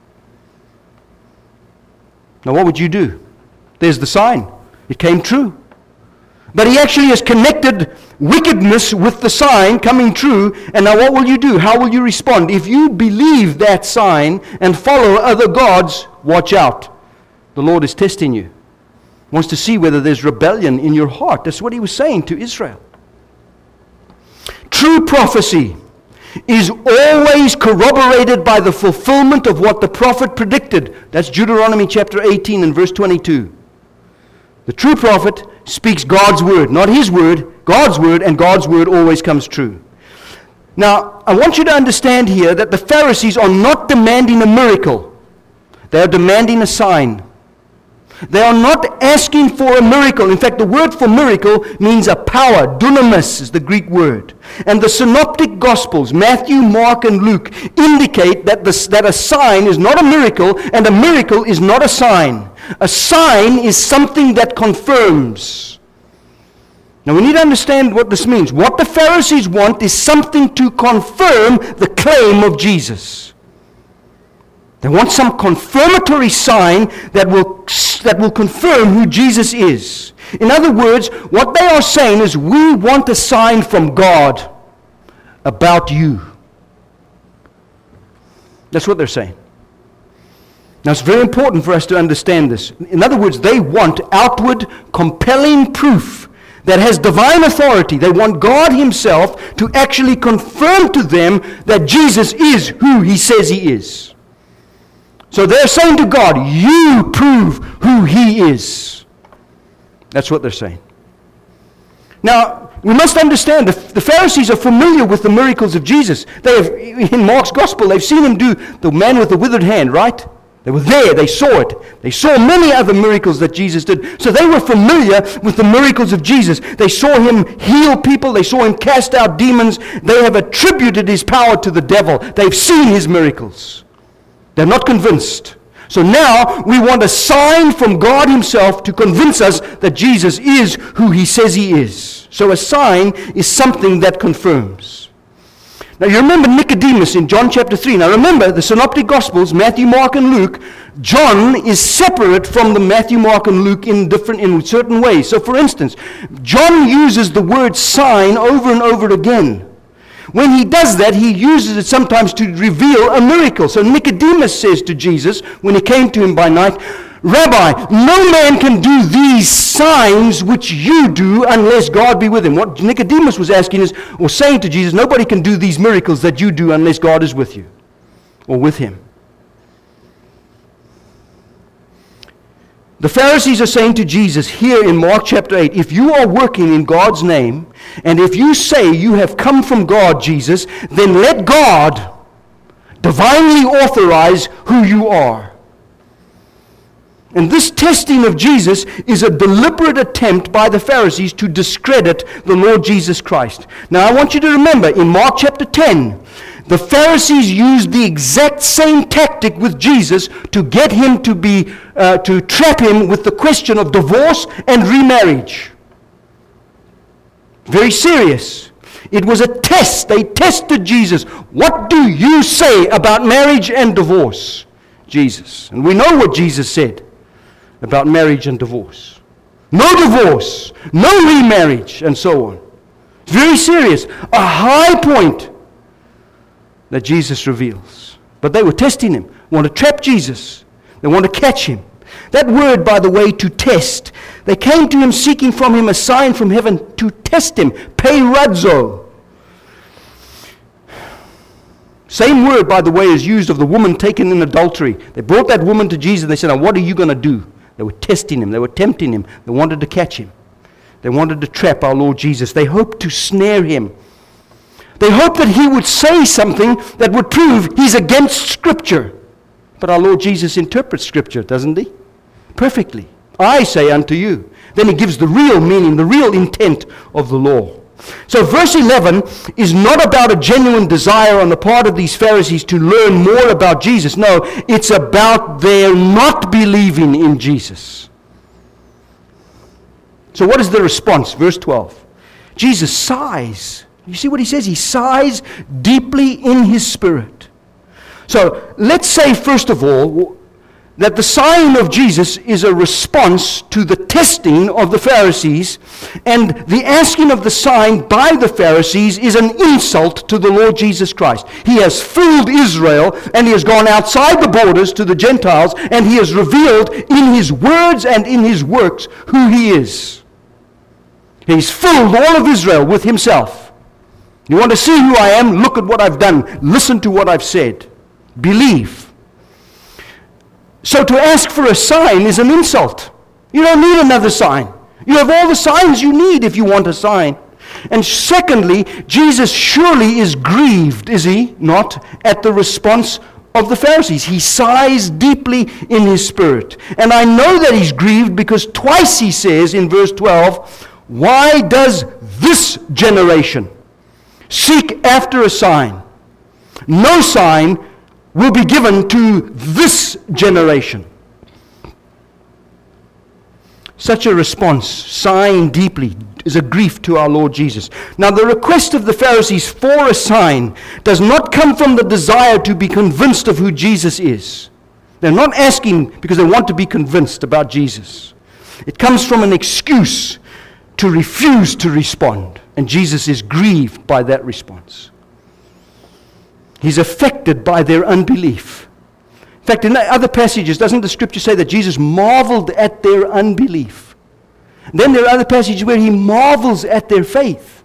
Now what would you do? There's the sign. It came true. But he actually has connected wickedness with the sign coming true. And now what will you do? How will you respond? If you believe that sign and follow other gods, watch out. The Lord is testing you. He wants to see whether there's rebellion in your heart. That's what he was saying to Israel. True prophecy is always corroborated by the fulfillment of what the prophet predicted. That's Deuteronomy chapter eighteen and verse twenty-two. The true prophet speaks God's word, not his word, God's word, and God's word always comes true. Now, I want you to understand here that the Pharisees are not demanding a miracle. They are demanding a sign. They are not asking for a miracle. In fact, the word for miracle means a power. Dunamis is the Greek word. And the synoptic gospels, Matthew, Mark, and Luke, indicate that, this, that a sign is not a miracle, and a miracle is not a sign. A sign is something that confirms. Now we need to understand what this means. What the Pharisees want is something to confirm the claim of Jesus. They want some confirmatory sign that will, that will confirm who Jesus is. In other words, what they are saying is, we want a sign from God about you. That's what they're saying. Now it's very important for us to understand this. In other words, they want outward, compelling proof that has divine authority. They want God himself to actually confirm to them that Jesus is who he says he is. So they're saying to God, you prove who he is. That's what they're saying. Now, we must understand, the, the Pharisees are familiar with the miracles of Jesus. They have, in Mark's gospel, they've seen him do the man with the withered hand, right? They were there, they saw it. They saw many other miracles that Jesus did. So they were familiar with the miracles of Jesus. They saw him heal people, they saw him cast out demons. They have attributed his power to the devil. They've seen his miracles. They're not convinced. So now we want a sign from God himself to convince us that Jesus is who he says he is. So a sign is something that confirms. Now you remember Nicodemus in John chapter three. Now remember, the synoptic gospels, Matthew, Mark, and Luke, John is separate from the Matthew, Mark, and Luke in different, in certain ways. So for instance, John uses the word sign over and over again. When he does that, he uses it sometimes to reveal a miracle. So Nicodemus says to Jesus, when he came to him by night, Rabbi, no man can do these signs which you do unless God be with him. What Nicodemus was asking is, or saying to Jesus, nobody can do these miracles that you do unless God is with you, or with him. The Pharisees are saying to Jesus here in Mark chapter eight, if you are working in God's name, and if you say you have come from God, Jesus, then let God divinely authorize who you are. And this testing of Jesus is a deliberate attempt by the Pharisees to discredit the Lord Jesus Christ. Now I want you to remember, in Mark chapter ten, the Pharisees used the exact same tactic with Jesus to get him to be, uh, to trap him with the question of divorce and remarriage. Very serious. It was a test. They tested Jesus. What do you say about marriage and divorce, Jesus? And we know what Jesus said about marriage and divorce. No divorce, no remarriage, and so on. It's very serious. A high point that Jesus reveals. But they were testing him, want to trap Jesus. They want to catch him. That word, by the way, to test, they came to him seeking from him a sign from heaven to test him. Peirazo. Same word, by the way, is used of the woman taken in adultery. They brought that woman to Jesus and they said, now what are you going to do? They were testing him. They were tempting him. They wanted to catch him. They wanted to trap our Lord Jesus. They hoped to snare him. They hoped that he would say something that would prove he's against Scripture. But our Lord Jesus interprets Scripture, doesn't he? Perfectly. I say unto you. Then he gives the real meaning, the real intent of the law. So verse eleven is not about a genuine desire on the part of these Pharisees to learn more about Jesus. No, it's about their not believing in Jesus. So what is the response? Verse twelve. Jesus sighs. You see what he says? He sighs deeply in his spirit. So let's say, first of all, that the sign of Jesus is a response to the testing of the Pharisees, and the asking of the sign by the Pharisees is an insult to the Lord Jesus Christ. He has fooled Israel, and he has gone outside the borders to the Gentiles, and he has revealed in his words and in his works who he is. He's fooled all of Israel with himself. You want to see who I am? Look at what I've done. Listen to what I've said. Believe. So to ask for a sign is an insult. You don't need another sign. You have all the signs you need if you want a sign. And secondly, Jesus surely is grieved, is he not, at the response of the Pharisees. He sighs deeply in his spirit. And I know that he's grieved because twice he says in verse twelve, why does this generation seek after a sign? No sign will be given to this generation. Such a response, sighing deeply, is a grief to our Lord Jesus. Now, the request of the Pharisees for a sign does not come from the desire to be convinced of who Jesus is. They're not asking because they want to be convinced about Jesus. It comes from an excuse to refuse to respond. And Jesus is grieved by that response. He's affected by their unbelief. In fact, in other passages, doesn't the Scripture say that Jesus marveled at their unbelief? Then there are other passages where he marvels at their faith.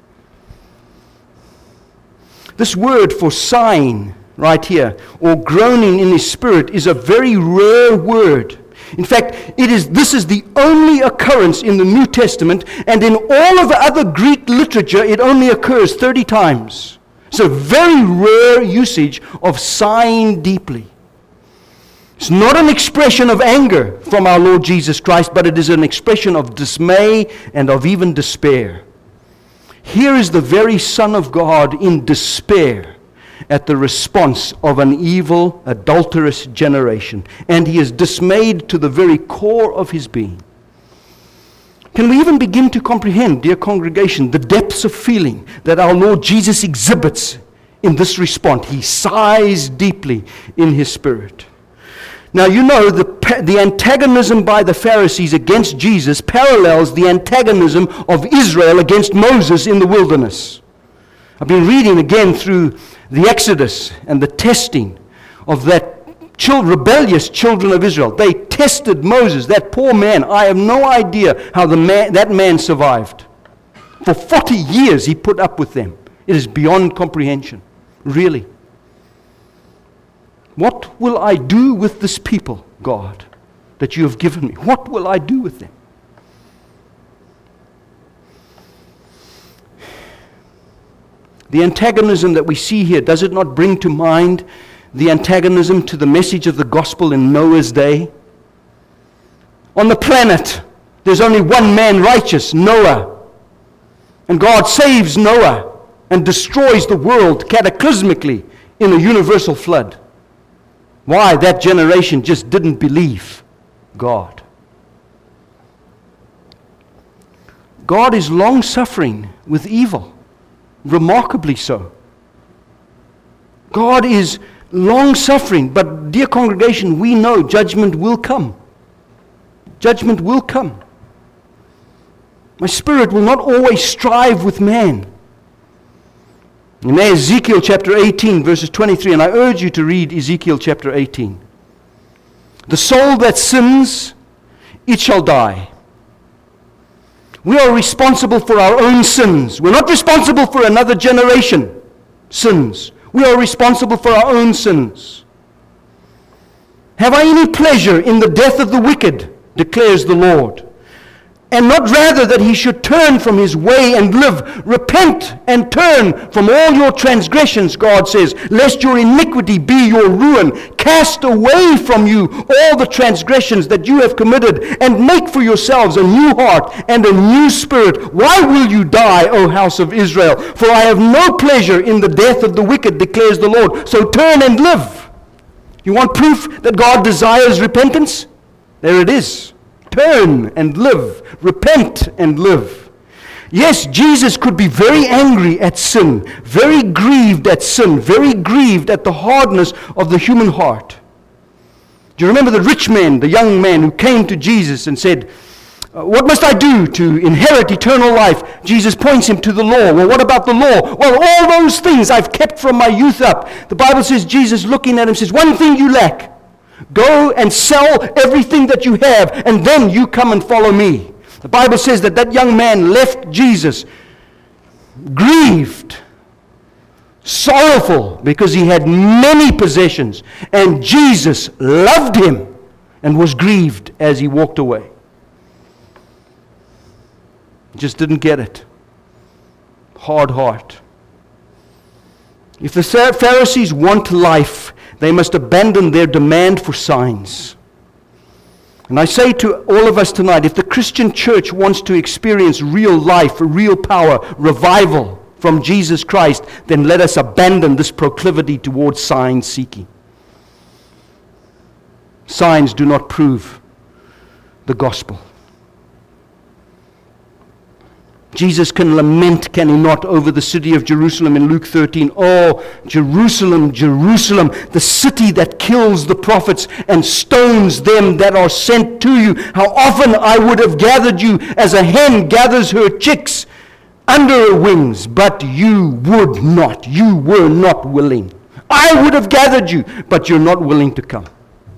This word for sighing right here, or groaning in his spirit, is a very rare word. In fact, it is. This is the only occurrence in the New Testament, and in all of the other Greek literature, it only occurs thirty times. It's a very rare usage of sighing deeply. It's not an expression of anger from our Lord Jesus Christ, but it is an expression of dismay and of even despair. Here is the very Son of God in despair at the response of an evil, adulterous generation. And he is dismayed to the very core of his being. Can we even begin to comprehend, dear congregation, the depths of feeling that our Lord Jesus exhibits in this response? He sighs deeply in his spirit. Now, you know, the, the antagonism by the Pharisees against Jesus parallels the antagonism of Israel against Moses in the wilderness. I've been reading again through the Exodus and the testing of that Children, rebellious children of Israel. They tested Moses, that poor man. I have no idea how the man, that man survived. For forty years he put up with them. It is beyond comprehension. Really. What will I do with this people, God, that you have given me? What will I do with them? The antagonism that we see here, does it not bring to mind the antagonism to the message of the gospel in Noah's day? On the planet, there's only one man righteous, Noah. And God saves Noah and destroys the world cataclysmically in a universal flood. Why? That generation just didn't believe God. God is long-suffering with evil. remarkably so. God is long-suffering, but dear congregation, we know judgment will come. Judgment will come. My spirit will not always strive with man. In Ezekiel chapter eighteen, verses twenty-three, and I urge you to read Ezekiel chapter eighteen. The soul that sins, it shall die. We are responsible for our own sins. We're not responsible for another generation sins. We are responsible for our own sins. Have I any pleasure in the death of the wicked, declares the Lord, and not rather that he should turn from his way and live. Repent and turn from all your transgressions, God says, lest your iniquity be your ruin. Cast away from you all the transgressions that you have committed, and make for yourselves a new heart and a new spirit. Why will you die, O house of Israel? For I have no pleasure in the death of the wicked, declares the Lord. So turn and live. You want proof that God desires repentance? There it is. Turn and live. Repent and live. Yes, Jesus could be very angry at sin, very grieved at sin, very grieved at the hardness of the human heart. Do you remember the rich man, the young man who came to Jesus and said, what must I do to inherit eternal life? Jesus points him to the law. Well, what about the law? Well, all those things I've kept from my youth up. The Bible says, Jesus looking at him says, one thing you lack. Go and sell everything that you have, and then you come and follow me. The Bible says that that young man left Jesus grieved, sorrowful, because he had many possessions, and Jesus loved him and was grieved as he walked away. Just didn't get it. Hard heart. If the Pharisees want life, they must abandon their demand for signs. And I say to all of us tonight, if the Christian church wants to experience real life, real power, revival from Jesus Christ, then let us abandon this proclivity towards sign seeking. Signs do not prove the gospel. Jesus can lament, can he not, over the city of Jerusalem in Luke thirteen. Oh, Jerusalem, Jerusalem, the city that kills the prophets and stones them that are sent to you. How often I would have gathered you as a hen gathers her chicks under her wings, but you would not. You were not willing. I would have gathered you, but you're not willing to come.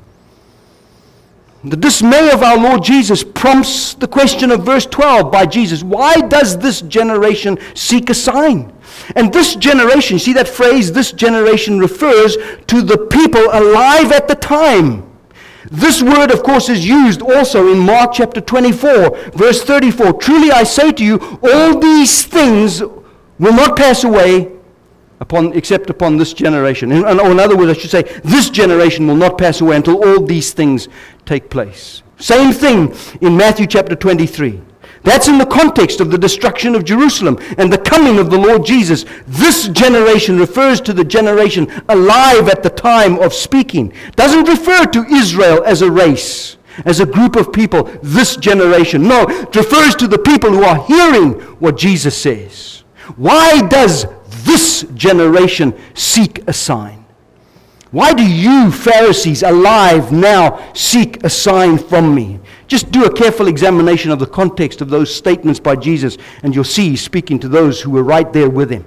The dismay of our Lord Jesus prompts the question of verse twelve by Jesus. Why does this generation seek a sign? And this generation, see that phrase, this generation refers to the people alive at the time. This word, of course, is used also in Mark chapter twenty-four, verse thirty-four. Truly I say to you, all these things will not pass away upon, except upon this generation. In, in other words, I should say, this generation will not pass away until all these things take place. Same thing in Matthew chapter twenty-three. That's in the context of the destruction of Jerusalem and the coming of the Lord Jesus. This generation refers to the generation alive at the time of speaking. Doesn't refer to Israel as a race, as a group of people, this generation. No, it refers to the people who are hearing what Jesus says. Why does this generation seek a sign? Why do you, Pharisees, alive now, seek a sign from me? Just do a careful examination of the context of those statements by Jesus, and you'll see he's speaking to those who were right there with him.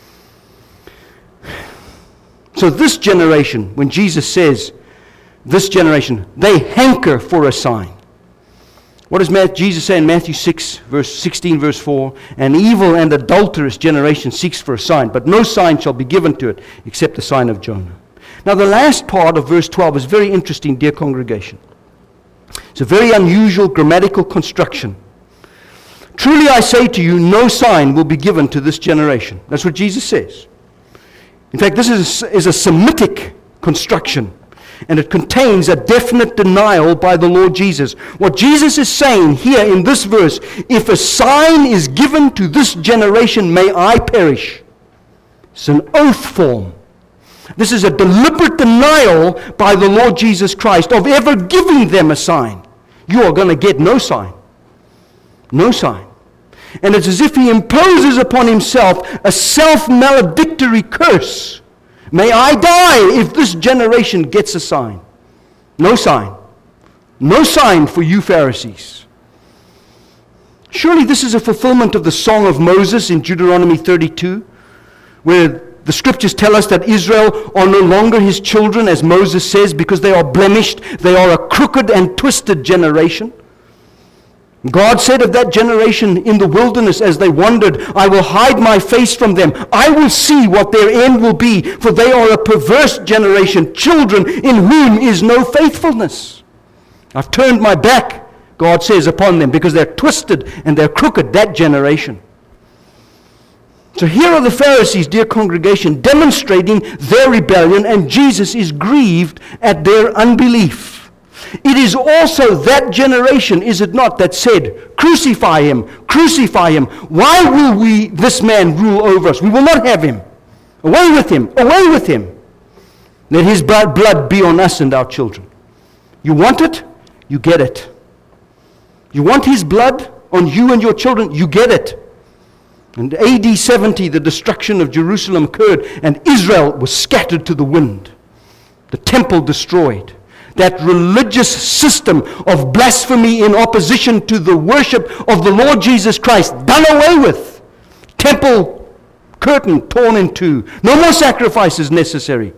So this generation, when Jesus says, this generation, they hanker for a sign. What does Jesus say in Matthew six, verse sixteen, verse four? An evil and adulterous generation seeks for a sign, but no sign shall be given to it except the sign of Jonah. Now the last part of verse twelve is very interesting, dear congregation. It's a very unusual grammatical construction. Truly I say to you, no sign will be given to this generation. That's what Jesus says. In fact, this is, is a Semitic construction, and it contains a definite denial by the Lord Jesus. What Jesus is saying here in this verse, if a sign is given to this generation, may I perish. It's an oath form. This is a deliberate denial by the Lord Jesus Christ of ever giving them a sign. You are going to get no sign. No sign. And it's as if he imposes upon himself a self-maledictory curse. May I die if this generation gets a sign. No sign. No sign for you Pharisees. Surely this is a fulfillment of the song of Moses in Deuteronomy thirty-two, where the scriptures tell us that Israel are no longer his children, as Moses says, because they are blemished. They are a crooked and twisted generation. God said of that generation in the wilderness as they wandered, I will hide my face from them. I will see what their end will be, for they are a perverse generation, children in whom is no faithfulness. I've turned my back, God says, upon them, because they're twisted and they're crooked, that generation. So here are the Pharisees, dear congregation, demonstrating their rebellion, and Jesus is grieved at their unbelief. It is also that generation, is it not, that said, crucify him, crucify him. Why will we, this man, rule over us? We will not have him. Away with him, away with him. Let his blood be on us and our children. You want it? You get it. You want his blood on you and your children? You get it. In A D seventy, the destruction of Jerusalem occurred, and Israel was scattered to the wind. The temple destroyed. That religious system of blasphemy in opposition to the worship of the Lord Jesus Christ done away with. Temple curtain torn in two. No more sacrifices necessary.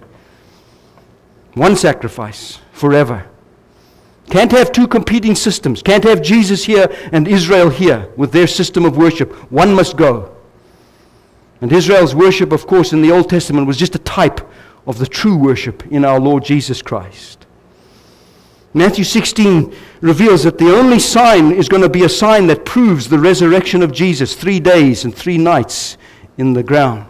One sacrifice forever. Can't have two competing systems. Can't have Jesus here and Israel here with their system of worship. One must go. And Israel's worship, of course, in the Old Testament was just a type of the true worship in our Lord Jesus Christ. Matthew sixteen reveals that the only sign is going to be a sign that proves the resurrection of Jesus, three days and three nights in the ground.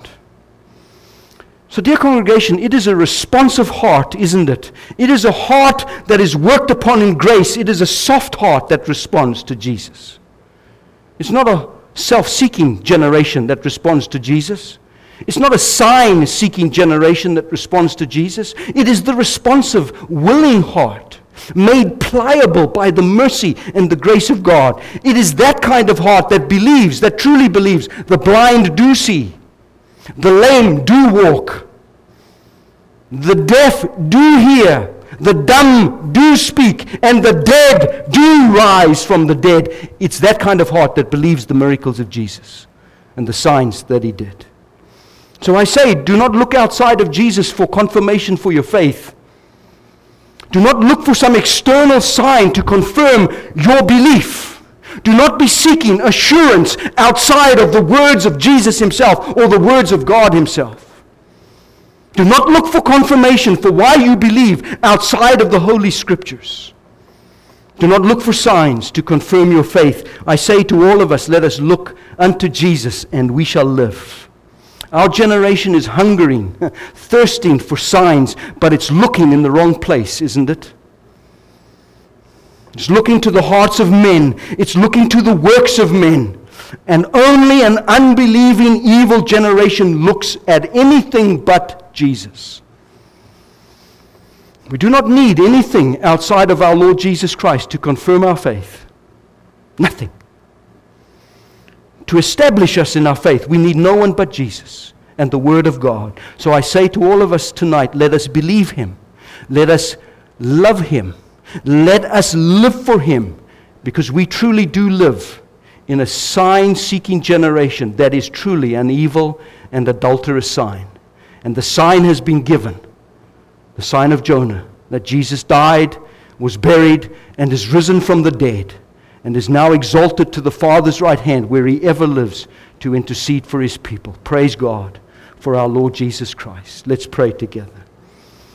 So, dear congregation, it is a responsive heart, isn't it? It is a heart that is worked upon in grace. It is a soft heart that responds to Jesus. It's not a self-seeking generation that responds to Jesus. It's not a sign-seeking generation that responds to Jesus. It is the responsive, willing heart, made pliable by the mercy and the grace of God. It is that kind of heart that believes, that truly believes, the blind do see, the lame do walk, the deaf do hear, the dumb do speak, and the dead do rise from the dead. It's that kind of heart that believes the miracles of Jesus and the signs that he did. So I say, do not look outside of Jesus for confirmation for your faith. Do not look for some external sign to confirm your belief. Do not be seeking assurance outside of the words of Jesus himself or the words of God himself. Do not look for confirmation for why you believe outside of the Holy Scriptures. Do not look for signs to confirm your faith. I say to all of us, let us look unto Jesus and we shall live. Our generation is hungering, thirsting for signs, but it's looking in the wrong place, isn't it? It's looking to the hearts of men. It's looking to the works of men. And only an unbelieving, evil generation looks at anything but Jesus. We do not need anything outside of our Lord Jesus Christ to confirm our faith. Nothing. To establish us in our faith, we need no one but Jesus and the Word of God. So I say to all of us tonight, let us believe him. Let us love him. Let us live for him, because we truly do live in a sign-seeking generation that is truly an evil and adulterous sign. And the sign has been given, the sign of Jonah, that Jesus died, was buried, and is risen from the dead, and is now exalted to the Father's right hand, where he ever lives to intercede for his people. Praise God for our Lord Jesus Christ. Let's pray together.